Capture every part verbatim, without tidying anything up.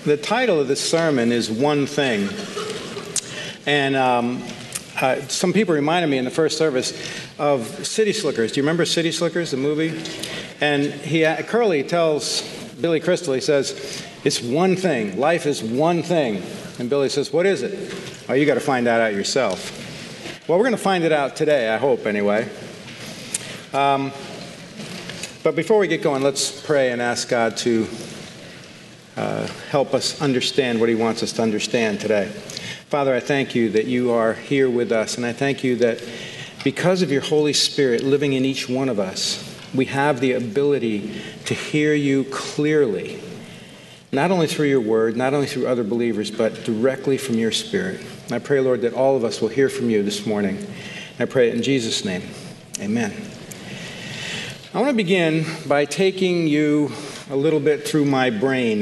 the title of this sermon is One Thing. And um, uh, some people reminded me in the first service of City Slickers. Do you remember City Slickers, the movie? And he, uh, Curly tells Billy Crystal, he says, it's one thing. Life is one thing. And Billy says, what is it? Oh, you got to find that out yourself. Well, we're going to find it out today, I hope, anyway. Um, but before we get going, let's pray and ask God to uh, help us understand what he wants us to understand today. Father, I thank you that you are here with us, and I thank you that because of your Holy Spirit living in each one of us, we have the ability to hear you clearly, not only through your word, not only through other believers, but directly from your Spirit. And I pray, Lord, that all of us will hear from you this morning. And I pray it in Jesus' name. Amen. I want to begin by taking you a little bit through my brain.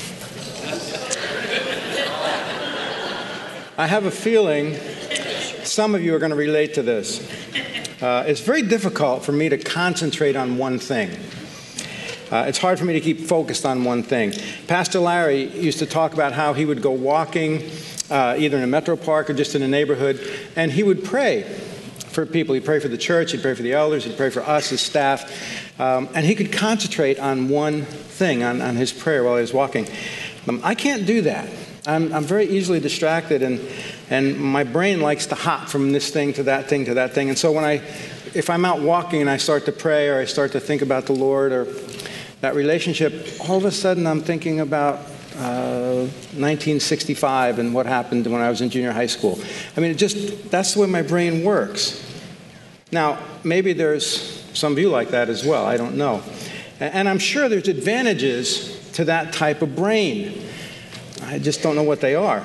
I have a feeling some of you are going to relate to this. Uh, it's very difficult for me to concentrate on one thing. Uh, it's hard for me to keep focused on one thing. Pastor Larry used to talk about how he would go walking, uh, either in a metro park or just in a neighborhood, and he would pray for people. He'd pray for the church, he'd pray for the elders, he'd pray for us as staff, um, and he could concentrate on one thing, on, on his prayer while he was walking. Um, I can't do that. I'm, I'm very easily distracted, and and my brain likes to hop from this thing to that thing to that thing. And so when I, if I'm out walking and I start to pray or I start to think about the Lord or that relationship, all of a sudden I'm thinking about uh, nineteen sixty-five and what happened when I was in junior high school. I mean, it just, that's the way my brain works. Now, maybe there's some of you like that as well. I don't know. And I'm sure there's advantages to that type of brain. I just don't know what they are.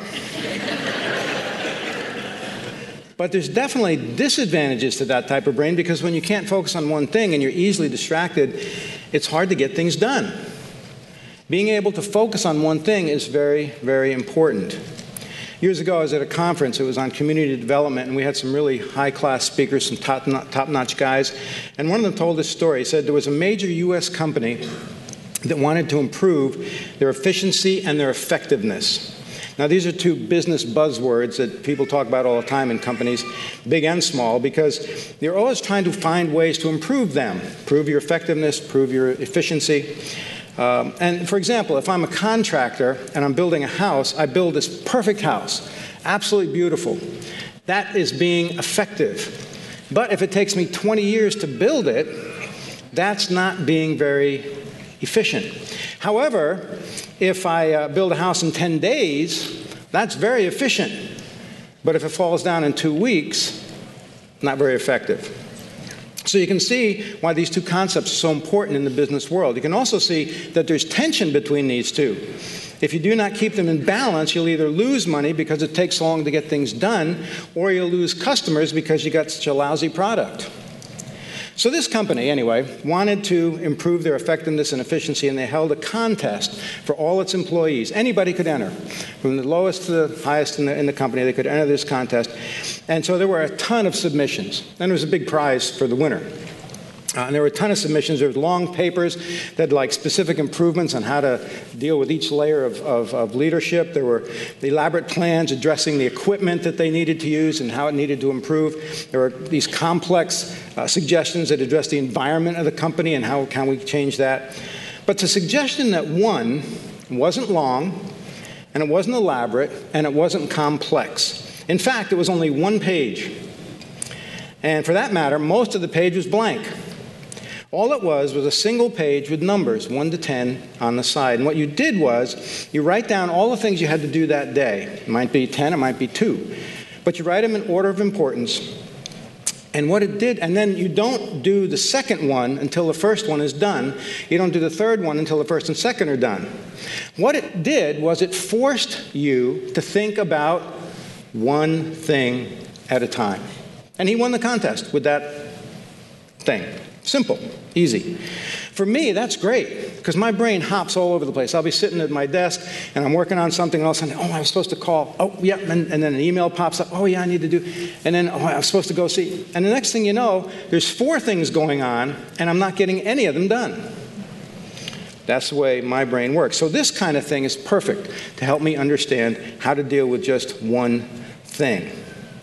But there's definitely disadvantages to that type of brain, because when you can't focus on one thing and you're easily distracted, it's hard to get things done. Being able to focus on one thing is very, very important. Years ago, I was at a conference. It was on community development, and we had some really high-class speakers, some top, top-notch guys. And one of them told this story. He said there was a major U S company that wanted to improve their efficiency and their effectiveness. Now, these are two business buzzwords that people talk about all the time in companies, big and small, because they're always trying to find ways to improve them, improve your effectiveness, improve your efficiency. Um, and for example, if I'm a contractor and I'm building a house, I build this perfect house, absolutely beautiful. That is being effective. But if it takes me twenty years to build it, that's not being very efficient. However, if I uh, build a house in ten days, that's very efficient. But if it falls down in two weeks, not very effective. So you can see why these two concepts are so important in the business world. You can also see that there's tension between these two. If you do not keep them in balance, you'll either lose money because it takes long to get things done, or you'll lose customers because you got such a lousy product. So this company, anyway, wanted to improve their effectiveness and efficiency, and they held a contest for all its employees. Anybody could enter. From the lowest to the highest in the, in the company, they could enter this contest. And so there were a ton of submissions. And there was a big prize for the winner. Uh, and there were a ton of submissions. There were long papers that had like specific improvements on how to deal with each layer of, of, of leadership. There were elaborate plans addressing the equipment that they needed to use and how it needed to improve. There were these complex uh, suggestions that addressed the environment of the company and how can we change that. But the suggestion that won wasn't long, and it wasn't elaborate, and it wasn't complex. In fact, it was only one page. And for that matter, most of the page was blank. All it was was a single page with numbers, one to ten, on the side. And what you did was you write down all the things you had to do that day. It might be ten, it might be two. But you write them in order of importance. And what it did, and then you don't do the second one until the first one is done. You don't do the third one until the first and second are done. What it did was it forced you to think about one thing at a time. And he won the contest with that thing. Simple, easy. For me, that's great, because my brain hops all over the place. I'll be sitting at my desk, and I'm working on something, and all of a sudden, oh, I was supposed to call. Oh, yeah, and, and then an email pops up. Oh, yeah, I need to do. And then, oh, I was supposed to go see. And the next thing you know, there's four things going on, and I'm not getting any of them done. That's the way my brain works. So this kind of thing is perfect to help me understand how to deal with just one thing.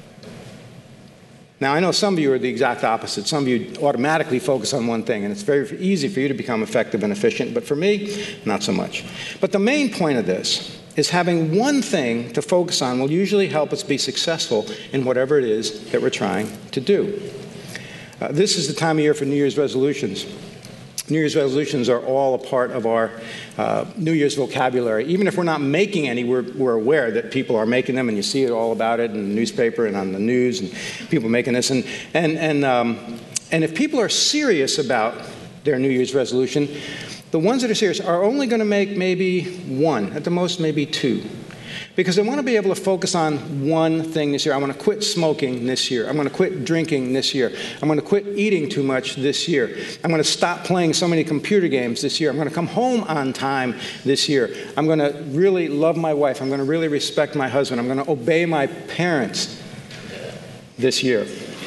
Now, I know some of you are the exact opposite. Some of you automatically focus on one thing, and it's very easy for you to become effective and efficient, but for me, not so much. But the main point of this is having one thing to focus on will usually help us be successful in whatever it is that we're trying to do. Uh, this is the time of year for New Year's resolutions. New Year's resolutions are all a part of our uh, New Year's vocabulary. Even if we're not making any, we're, we're aware that people are making them, and you see it all about it in the newspaper and on the news, and people making this. And, and, and, um, and if people are serious about their New Year's resolution, the ones that are serious are only going to make maybe one, at the most maybe two. Because I want to be able to focus on one thing this year. I want to quit smoking this year. I'm going to quit drinking this year. I'm going to quit eating too much this year. I'm going to stop playing so many computer games this year. I'm going to come home on time this year. I'm going to really love my wife. I'm going to really respect my husband. I'm going to obey my parents this year.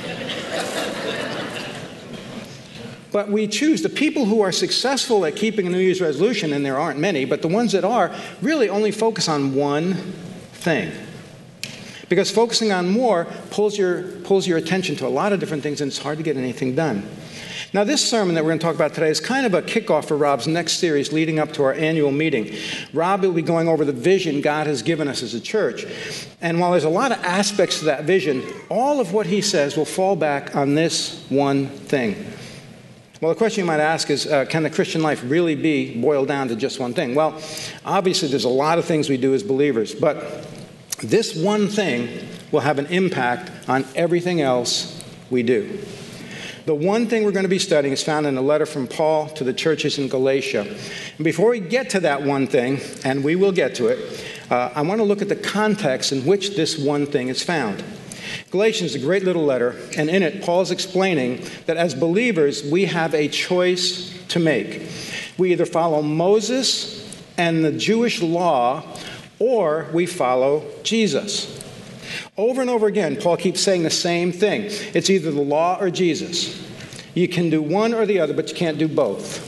But we choose, the people who are successful at keeping a New Year's resolution, and there aren't many, but the ones that are, really only focus on one thing. Because focusing on more pulls your, pulls your attention to a lot of different things, and it's hard to get anything done. Now, this sermon that we're going to talk about today is kind of a kickoff for Rob's next series leading up to our annual meeting. Rob will be going over the vision God has given us as a church. And while there's a lot of aspects to that vision, all of what he says will fall back on this one thing. Well, the question you might ask is, uh, can the Christian life really be boiled down to just one thing? Well, obviously there's a lot of things we do as believers, but this one thing will have an impact on everything else we do. The one thing we're going to be studying is found in a letter from Paul to the churches in Galatia. And before we get to that one thing, and we will get to it, uh, I want to look at the context in which this one thing is found. Galatians is a great little letter, and in it, Paul's explaining that as believers, we have a choice to make. We either follow Moses and the Jewish law, or we follow Jesus. Over and over again, Paul keeps saying the same thing. It's either the law or Jesus. You can do one or the other, but you can't do both.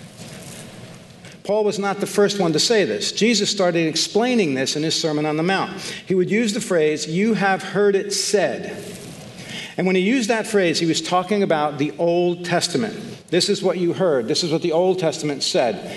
Paul was not the first one to say this. Jesus started explaining this in his Sermon on the Mount. He would use the phrase, "You have heard it said." And when he used that phrase, he was talking about the Old Testament. This is what you heard. This is what the Old Testament said.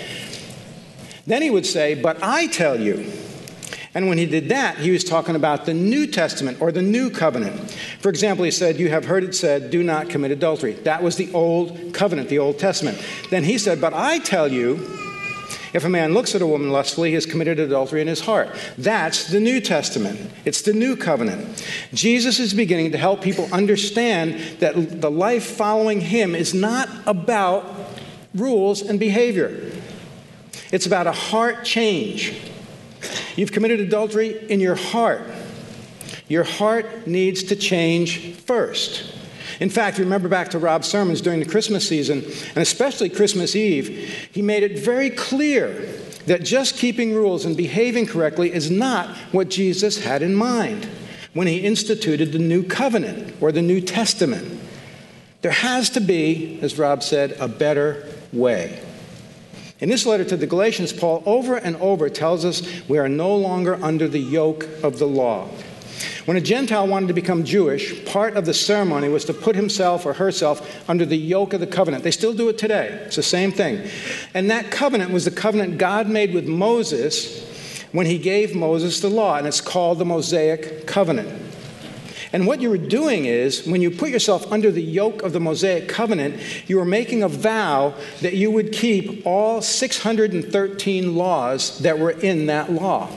Then he would say, "But I tell you." And when he did that, he was talking about the New Testament or the New Covenant. For example, he said, "You have heard it said, do not commit adultery." That was the Old Covenant, the Old Testament. Then he said, "But I tell you, if a man looks at a woman lustfully, he has committed adultery in his heart." That's the New Testament. It's the New Covenant. Jesus is beginning to help people understand that the life following him is not about rules and behavior. It's about a heart change. You've committed adultery in your heart. Your heart needs to change first. In fact, remember back to Rob's sermons during the Christmas season, and especially Christmas Eve, he made it very clear that just keeping rules and behaving correctly is not what Jesus had in mind when he instituted the New Covenant or the New Testament. There has to be, as Rob said, a better way. In this letter to the Galatians, Paul over and over tells us we are no longer under the yoke of the law. When a Gentile wanted to become Jewish, part of the ceremony was to put himself or herself under the yoke of the covenant. They still do it today. It's the same thing. And that covenant was the covenant God made with Moses when he gave Moses the law, and it's called the Mosaic Covenant. And what you were doing is, when you put yourself under the yoke of the Mosaic Covenant, you were making a vow that you would keep all six hundred thirteen laws that were in that law.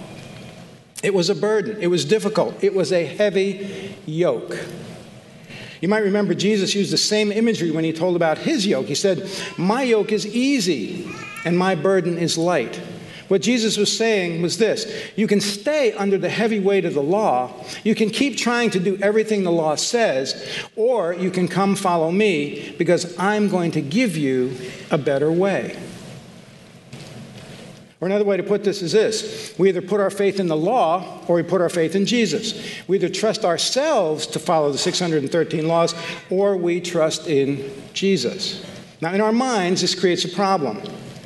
It was a burden. It was difficult. It was a heavy yoke. You might remember Jesus used the same imagery when he told about his yoke. He said, "My yoke is easy and my burden is light." What Jesus was saying was this: you can stay under the heavy weight of the law, you can keep trying to do everything the law says, or you can come follow me because I'm going to give you a better way. Or another way to put this is this: we either put our faith in the law or we put our faith in Jesus. We either trust ourselves to follow the six hundred thirteen laws or we trust in Jesus. Now, in our minds, this creates a problem.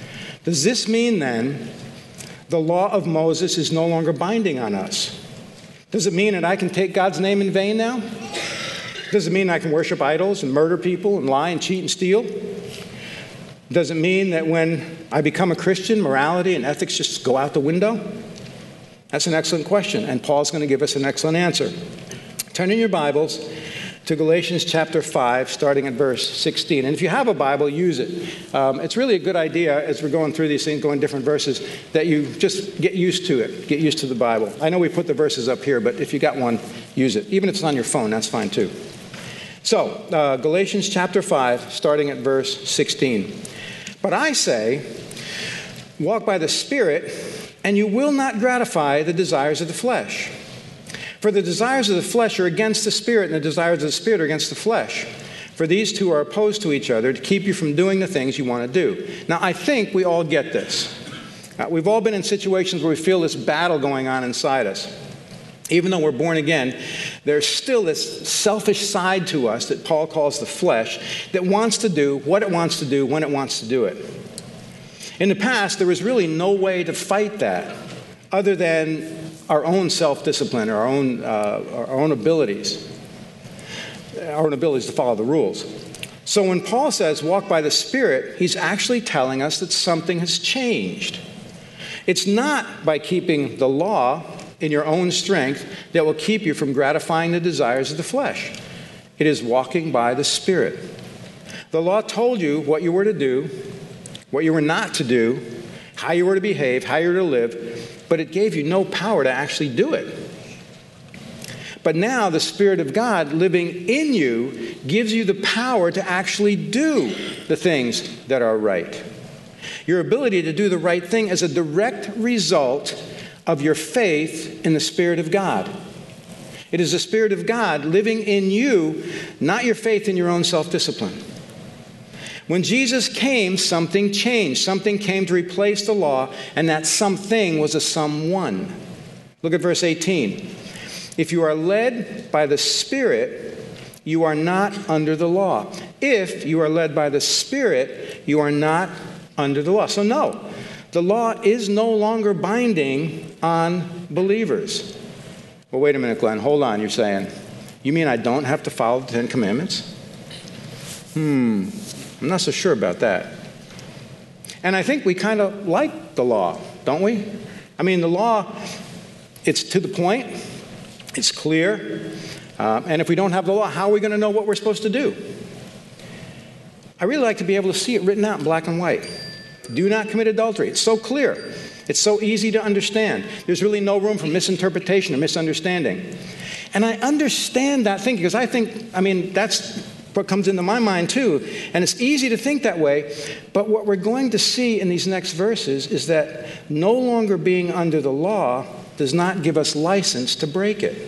Does this mean then the law of Moses is no longer binding on us? Does it mean that I can take God's name in vain now? Does it mean I can worship idols and murder people and lie and cheat and steal? Does it mean that when I become a Christian, morality and ethics just go out the window? That's an excellent question, and Paul's going to give us an excellent answer. Turn in your Bibles to Galatians chapter five, starting at verse sixteen. And if you have a Bible, use it. Um, it's really a good idea as we're going through these things, going different verses, that you just get used to it, get used to the Bible. I know we put the verses up here, but if you got one, use it. Even if it's on your phone, that's fine too. So, uh, Galatians chapter five, starting at verse sixteen. But I say, walk by the Spirit, and you will not gratify the desires of the flesh. For the desires of the flesh are against the Spirit, and the desires of the Spirit are against the flesh. For these two are opposed to each other to keep you from doing the things you want to do. Now, I think we all get this. Uh, we've all been in situations where we feel this battle going on inside us. Even though we're born again, there's still this selfish side to us that Paul calls the flesh that wants to do what it wants to do when it wants to do it. In the past, there was really no way to fight that other than our own self-discipline, or our own, uh, our own abilities, our own abilities to follow the rules. So when Paul says, walk by the Spirit, he's actually telling us that something has changed. It's not by keeping the law in your own strength that will keep you from gratifying the desires of the flesh. It is walking by the Spirit. The law told you what you were to do, what you were not to do, how you were to behave, how you were to live, but it gave you no power to actually do it. But now the Spirit of God living in you gives you the power to actually do the things that are right. Your ability to do the right thing is a direct result of your faith in the Spirit of God. It is the Spirit of God living in you, not your faith in your own self-discipline. When Jesus came, something changed. Something came to replace the law, and that something was a someone. Look at verse eighteen. If you are led by the Spirit, you are not under the law. If you are led by the Spirit, you are not under the law. So no, the law is no longer binding on believers. Well, wait a minute, Glenn. Hold on. You're saying, you mean I don't have to follow the Ten Commandments? Hmm, I'm not so sure about that. And I think we kind of like the law, don't we? I mean, the law, it's to the point. It's clear. Uh, and if we don't have the law, how are we going to know what we're supposed to do? I really like to be able to see it written out in black and white. Do not commit adultery. It's so clear. It's so easy to understand. There's really no room for misinterpretation or misunderstanding. And I understand that thinking because I think, I mean, that's what comes into my mind too. And it's easy to think that way. But what we're going to see in these next verses is that no longer being under the law does not give us license to break it.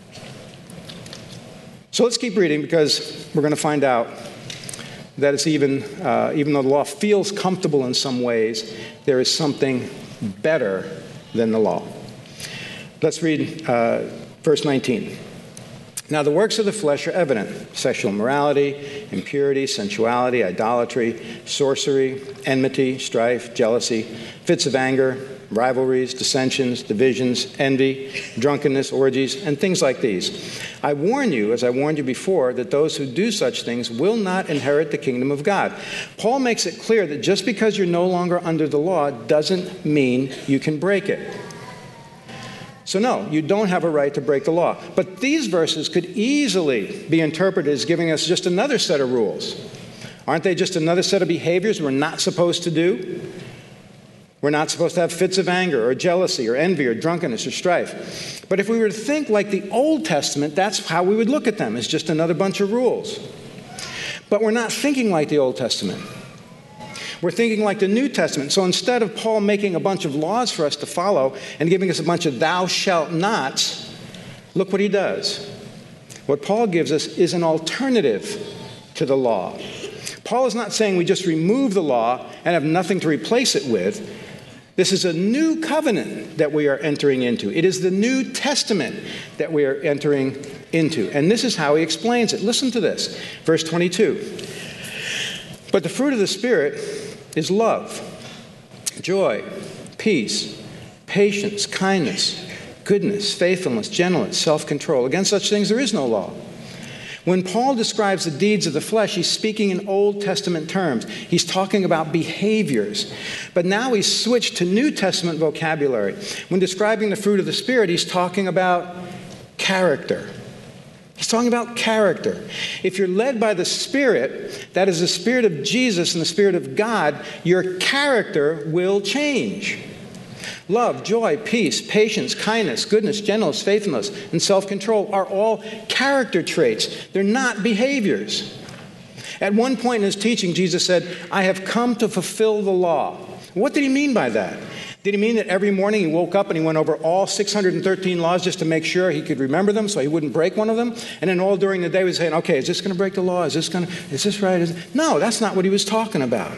So let's keep reading because we're going to find out that it's even, uh, even though the law feels comfortable in some ways, there is something better than the law. Let's read uh, verse nineteen. Now the works of the flesh are evident: sexual immorality, impurity, sensuality, idolatry, sorcery, enmity, strife, jealousy, fits of anger, rivalries, dissensions, divisions, envy, drunkenness, orgies, and things like these. I warn you, as I warned you before, that those who do such things will not inherit the kingdom of God. Paul makes it clear that just because you're no longer under the law doesn't mean you can break it. So no, you don't have a right to break the law. But these verses could easily be interpreted as giving us just another set of rules. Aren't they just another set of behaviors we're not supposed to do? We're not supposed to have fits of anger or jealousy or envy or drunkenness or strife. But if we were to think like the Old Testament, that's how we would look at them, as just another bunch of rules. But we're not thinking like the Old Testament. We're thinking like the New Testament. So instead of Paul making a bunch of laws for us to follow and giving us a bunch of thou shalt nots, look what he does. What Paul gives us is an alternative to the law. Paul is not saying we just remove the law and have nothing to replace it with. This is a new covenant that we are entering into. It is the New Testament that we are entering into. And this is how he explains it. Listen to this. Verse twenty-two. But the fruit of the Spirit is love, joy, peace, patience, kindness, goodness, faithfulness, gentleness, self-control. Against such things there is no law. When Paul describes the deeds of the flesh, he's speaking in Old Testament terms. He's talking about behaviors. But now he's switched to New Testament vocabulary. When describing the fruit of the Spirit, he's talking about character. He's talking about character. If you're led by the Spirit, that is the Spirit of Jesus and the Spirit of God, your character will change. Love, joy, peace, patience, kindness, goodness, gentleness, faithfulness, and self-control are all character traits. They're not behaviors. At one point in his teaching, Jesus said, I have come to fulfill the law. What did he mean by that? Did he mean that every morning he woke up and he went over all six hundred thirteen laws just to make sure he could remember them so he wouldn't break one of them? And then all during the day he was saying, okay, is this going to break the law? Is this going to, is this right? Is it? No, that's not what he was talking about.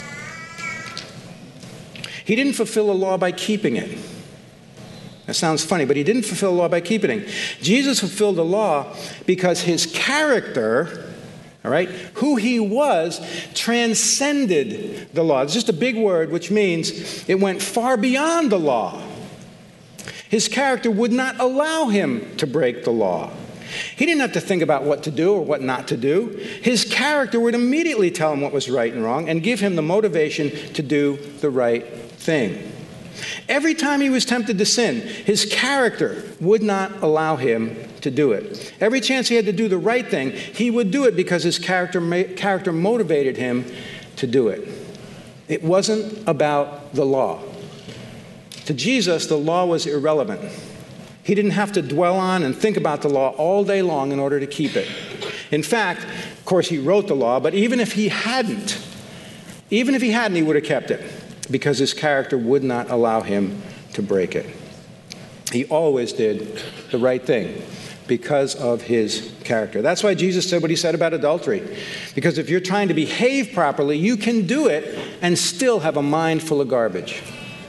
He didn't fulfill the law by keeping it. That sounds funny, but he didn't fulfill the law by keeping it. Jesus fulfilled the law because his character, all right, who he was, transcended the law. It's just a big word, which means it went far beyond the law. His character would not allow him to break the law. He didn't have to think about what to do or what not to do. His character would immediately tell him what was right and wrong and give him the motivation to do the right thing. Every time he was tempted to sin, his character would not allow him to do it. Every chance he had to do the right thing, he would do it because his character, character motivated him to do it. It wasn't about the law. To Jesus, the law was irrelevant. He didn't have to dwell on and think about the law all day long in order to keep it. In fact, of course, he wrote the law, but even if he hadn't, even if he hadn't, he would have kept it because his character would not allow him to break it. He always did the right thing because of his character. That's why Jesus said what he said about adultery. Because if you're trying to behave properly, you can do it and still have a mind full of garbage.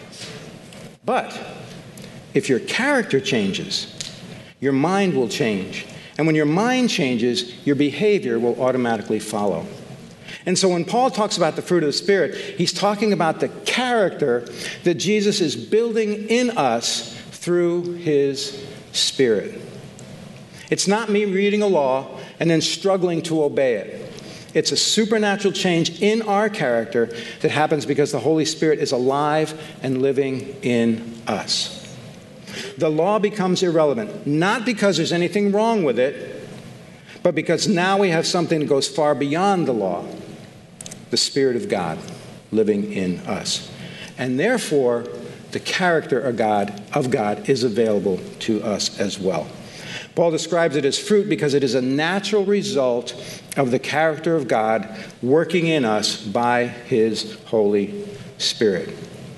But if your character changes, your mind will change. And when your mind changes, your behavior will automatically follow. And so when Paul talks about the fruit of the Spirit, he's talking about the character that Jesus is building in us through his Spirit. It's not me reading a law and then struggling to obey it. It's a supernatural change in our character that happens because the Holy Spirit is alive and living in us. The law becomes irrelevant, not because there's anything wrong with it, but because now we have something that goes far beyond the law, the Spirit of God living in us. And therefore, the character of God, of God is available to us as well. Paul describes it as fruit because it is a natural result of the character of God working in us by his Holy Spirit.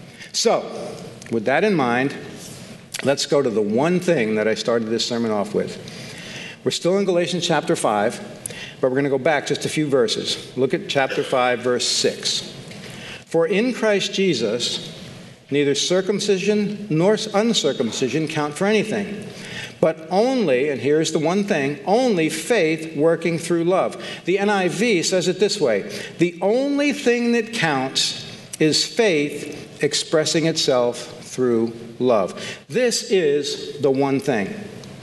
So, with that in mind, let's go to the one thing that I started this sermon off with. We're still in Galatians chapter five, but we're going to go back just a few verses. Look at chapter five, verse six. For in Christ Jesus, neither circumcision nor uncircumcision count for anything, but only, and here's the one thing, only faith working through love. The N I V says it this way: the only thing that counts is faith expressing itself through love. This is the one thing.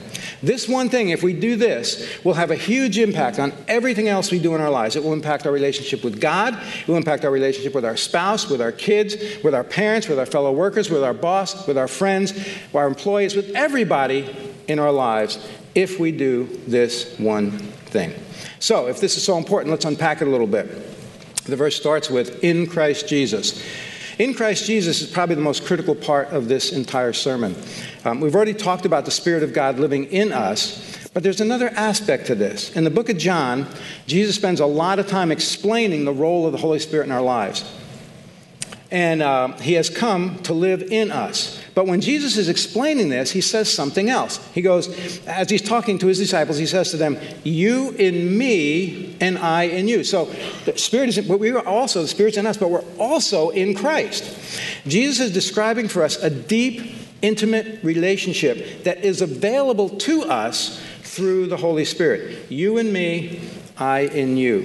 This one thing, if we do this, will have a huge impact on everything else we do in our lives. It will impact our relationship with God. It will impact our relationship with our spouse, with our kids, with our parents, with our fellow workers, with our boss, with our friends, with our employees, with everybody in our lives if we do this one thing. So, if this is so important, let's unpack it a little bit. The verse starts with, in Christ Jesus. In Christ Jesus is probably the most critical part of this entire sermon. Um, we've already talked about the Spirit of God living in us, but there's another aspect to this. In the book of John, Jesus spends a lot of time explaining the role of the Holy Spirit in our lives. And uh, he has come to live in us. But when Jesus is explaining this, he says something else. He goes, as he's talking to his disciples, he says to them, you in me and I in you. So the Spirit is, but we are also, the Spirit's in us, but we're also in Christ. Jesus is describing for us a deep, intimate relationship that is available to us through the Holy Spirit. You in me, I in you.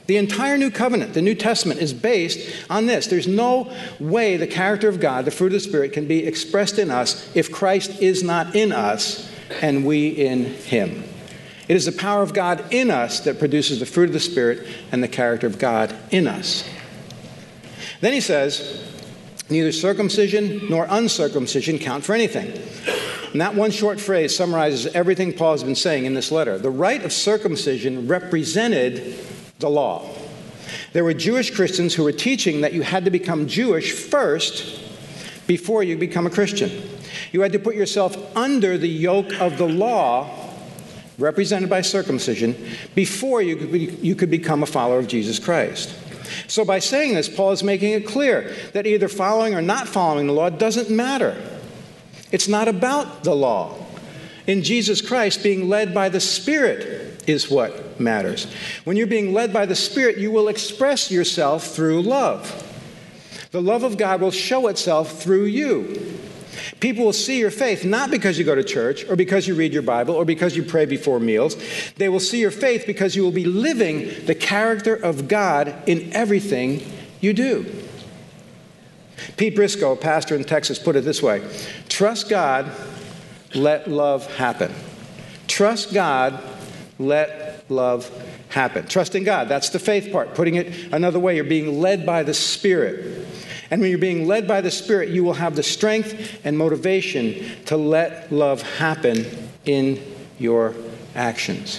The entire New Covenant, the New Testament, is based on this. There's no way the character of God, the fruit of the Spirit, can be expressed in us if Christ is not in us and we in him. It is the power of God in us that produces the fruit of the Spirit and the character of God in us. Then he says, neither circumcision nor uncircumcision count for anything. And that one short phrase summarizes everything Paul has been saying in this letter. The rite of circumcision represented the law. There were Jewish Christians who were teaching that you had to become Jewish first before you become a Christian. You had to put yourself under the yoke of the law, represented by circumcision, before you could, be, you could become a follower of Jesus Christ. So by saying this, Paul is making it clear that either following or not following the law doesn't matter. It's not about the law. In Jesus Christ, being led by the Spirit is what matters. When you're being led by the Spirit, you will express yourself through love. The love of God will show itself through you. People will see your faith not because you go to church or because you read your Bible or because you pray before meals. They will see your faith because you will be living the character of God in everything you do. Pete Briscoe, a pastor in Texas, put it this way: trust God, let love happen. Trust God, let love happen. Trusting God, that's the faith part. Putting it another way, you're being led by the Spirit. And when you're being led by the Spirit, you will have the strength and motivation to let love happen in your actions.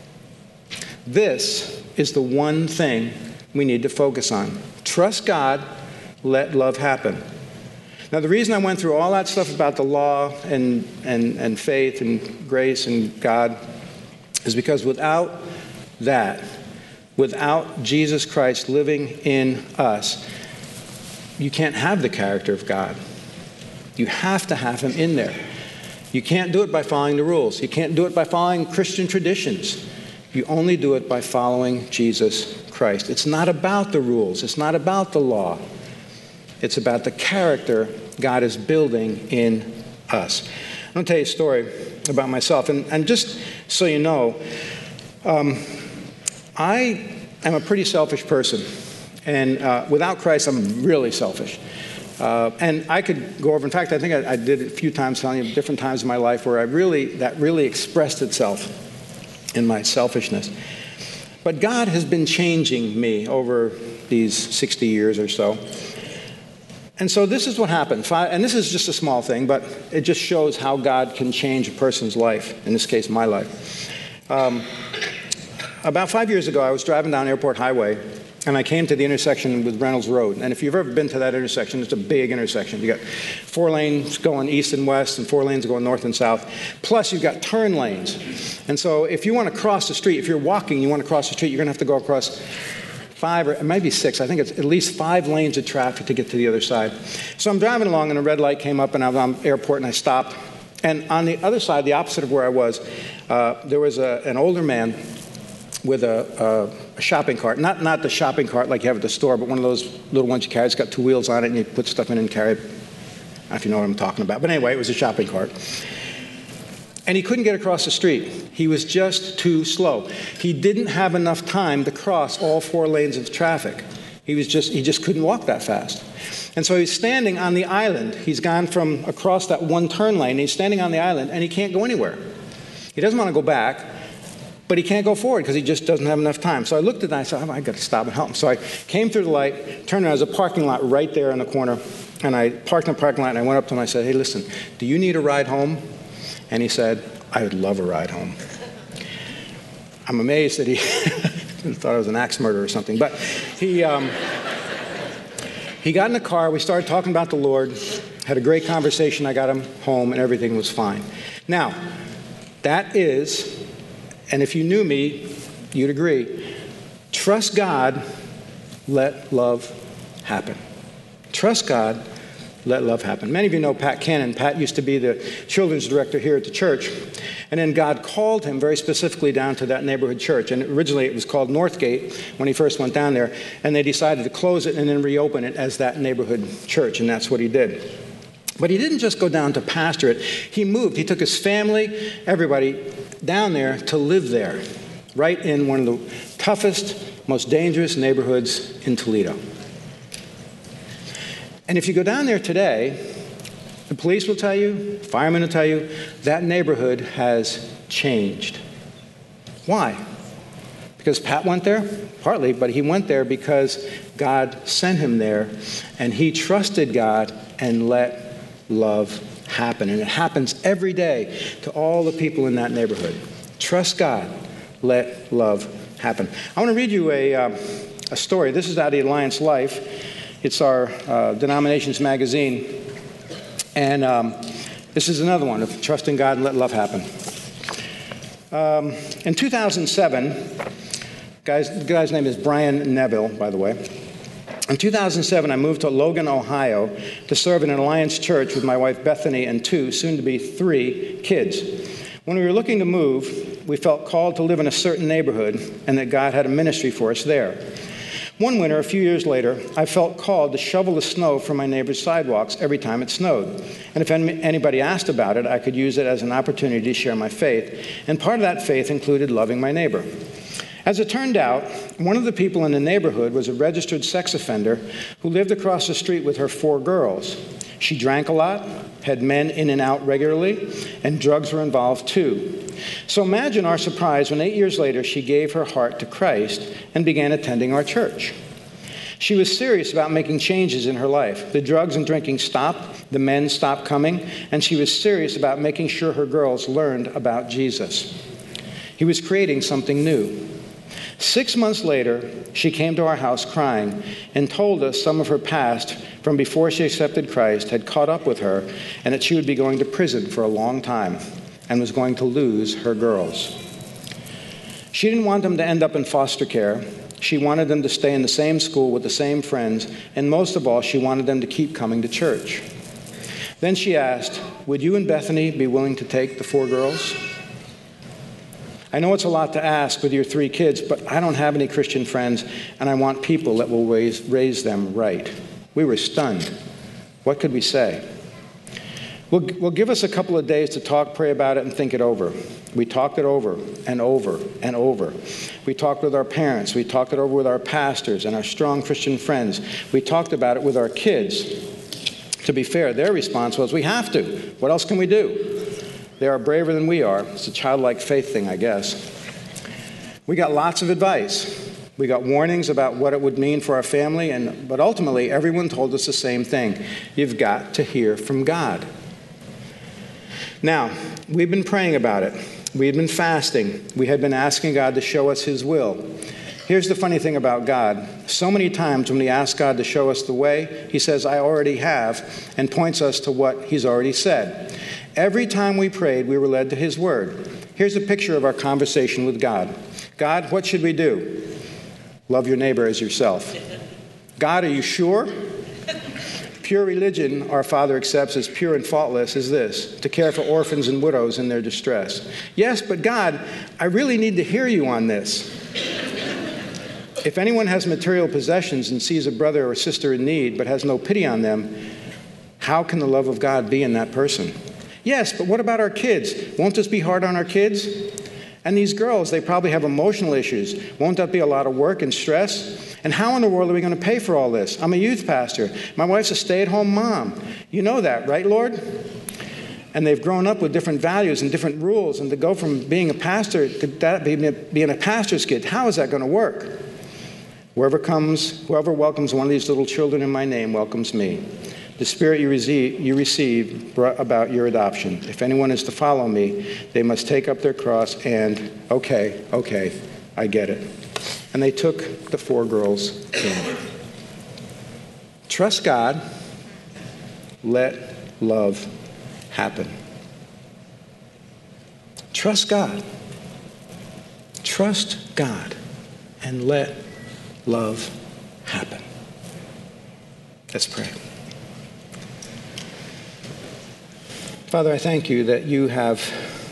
This is the one thing we need to focus on. Trust God, let love happen. Now, the reason I went through all that stuff about the law and, and, and faith and grace and God is because without that, without Jesus Christ living in us, you can't have the character of God. You have to have him in there. You can't do it by following the rules. You can't do it by following Christian traditions. You only do it by following Jesus Christ. It's not about the rules. It's not about the law. It's about the character God is building in us. I'm going to tell you a story about myself. And, and just so you know, um, I am a pretty selfish person. And uh, without Christ, I'm really selfish. Uh, and I could go over, in fact, I think I, I did it a few times, telling you different times in my life where I really, that really expressed itself in my selfishness. But God has been changing me over these sixty years or so. And so this is what happened. And this is just a small thing, but it just shows how God can change a person's life, in this case, my life. Um, about five years ago, I was driving down Airport Highway, and I came to the intersection with Reynolds Road. And if you've ever been to that intersection, it's a big intersection. You got four lanes going east and west and four lanes going north and south. Plus, you've got turn lanes. And so if you want to cross the street, if you're walking, you want to cross the street, you're going to have to go across five or maybe six. I think it's at least five lanes of traffic to get to the other side. So I'm driving along, and a red light came up, and I was on Airport, and I stopped. And on the other side, the opposite of where I was, uh, there was a, an older man with a, a, a shopping cart. Not, not the shopping cart like you have at the store, but one of those little ones you carry. It's got two wheels on it, and you put stuff in and carry it. I don't know if you know what I'm talking about. But anyway, it was a shopping cart. And he couldn't get across the street. He was just too slow. He didn't have enough time to cross all four lanes of traffic. He was just, he just couldn't walk that fast. And so he's standing on the island. He's gone from across that one turn lane. He's standing on the island, and he can't go anywhere. He doesn't want to go back, but he can't go forward because he just doesn't have enough time. So I looked at it, and I said, oh, I've got to stop and help him. So I came through the light, turned around. There's a parking lot right there in the corner. And I parked in the parking lot, and I went up to him. I said, hey, listen, do you need a ride home? And he said, I would love a ride home. I'm amazed that he thought I was an axe murderer or something. But he, um, he got in the car. We started talking about the Lord, had a great conversation. I got him home, and everything was fine. Now, that is, and if you knew me, you'd agree, trust God, let love happen. Trust God, let love happen. Many of you know Pat Cannon. Pat used to be the children's director here at the church. And then God called him very specifically down to that neighborhood church. And originally it was called Northgate when he first went down there. And they decided to close it and then reopen it as that neighborhood church. And that's what he did. But he didn't just go down to pastor it. He moved. He took his family, everybody, down there to live there, right in one of the toughest, most dangerous neighborhoods in Toledo. And if you go down there today, the police will tell you, firemen will tell you, that neighborhood has changed. Why? Because Pat went there? Partly, but he went there because God sent him there, and he trusted God and let love happen. And it happens every day to all the people in that neighborhood. Trust God, let love happen. I want to read you a, um, a story. This is out of the Alliance Life. It's our uh, denomination's magazine. And um, this is another one of trusting God and let love happen. Um, in two thousand seven, guys, the guy's name is Brian Neville, by the way. In two thousand seven, I moved to Logan, Ohio, to serve in an Alliance church with my wife Bethany and two, soon to be three, kids. When we were looking to move, we felt called to live in a certain neighborhood and that God had a ministry for us there. One winter, a few years later, I felt called to shovel the snow from my neighbor's sidewalks every time it snowed. And if anybody asked about it, I could use it as an opportunity to share my faith. And part of that faith included loving my neighbor. As it turned out, one of the people in the neighborhood was a registered sex offender who lived across the street with her four girls. She drank a lot, had men in and out regularly, and drugs were involved too. So imagine our surprise when eight years later she gave her heart to Christ and began attending our church. She was serious about making changes in her life. The drugs and drinking stopped, the men stopped coming, and she was serious about making sure her girls learned about Jesus. He was creating something new. Six months later, she came to our house crying and told us some of her past from before she accepted Christ had caught up with her and that she would be going to prison for a long time and was going to lose her girls. She didn't want them to end up in foster care. She wanted them to stay in the same school with the same friends, and most of all, she wanted them to keep coming to church. Then she asked, would you and Bethany be willing to take the four girls? I know it's a lot to ask with your three kids, but I don't have any Christian friends, and I want people that will raise, raise them right. We were stunned. What could we say? Well, well, give us a couple of days to talk, pray about it, and think it over. We talked it over and over and over. We talked with our parents. We talked it over with our pastors and our strong Christian friends. We talked about it with our kids. To be fair, their response was, we have to. What else can we do? They are braver than we are. It's a childlike faith thing, I guess. We got lots of advice. We got warnings about what it would mean for our family, and but ultimately, everyone told us the same thing. You've got to hear from God. Now, we've been praying about it. We had been fasting. We had been asking God to show us His will. Here's the funny thing about God. So many times when we ask God to show us the way, He says, I already have, and points us to what He's already said. Every time we prayed, we were led to His Word. Here's a picture of our conversation with God. God, what should we do? Love your neighbor as yourself. God, are you sure? Pure religion, our Father accepts as pure and faultless, is this, to care for orphans and widows in their distress. Yes, but God, I really need to hear you on this. If anyone has material possessions and sees a brother or sister in need but has no pity on them, how can the love of God be in that person? Yes, but what about our kids? Won't this be hard on our kids? And these girls, they probably have emotional issues. Won't that be a lot of work and stress? And how in the world are we going to pay for all this? I'm a youth pastor. My wife's a stay-at-home mom. You know that, right, Lord? And they've grown up with different values and different rules. And to go from being a pastor to that being a pastor's kid, how is that going to work? Whoever comes, whoever welcomes one of these little children in my name welcomes me. The Spirit you receive, you receive brought about your adoption. If anyone is to follow me, they must take up their cross and, okay, okay, I get it. And they took the four girls in. Trust God. Let love happen. Trust God. Trust God and let love happen. Let's pray. Father, I thank you that you have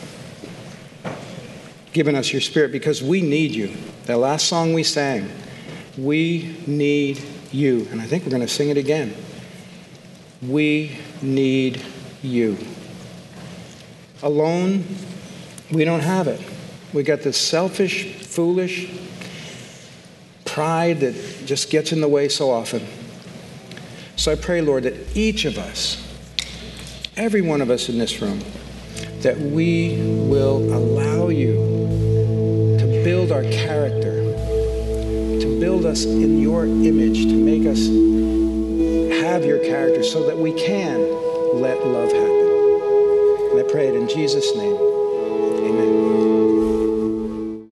given us your Spirit because we need you. That last song we sang, we need you. And I think we're going to sing it again. We need you. Alone, we don't have it. We got this selfish, foolish, pride that just gets in the way so often. So I pray, Lord, that each of us, every one of us in this room, that we will allow you to build our character, to build us in your image, to make us have your character so that we can let love happen. And I pray it in Jesus' name. Amen.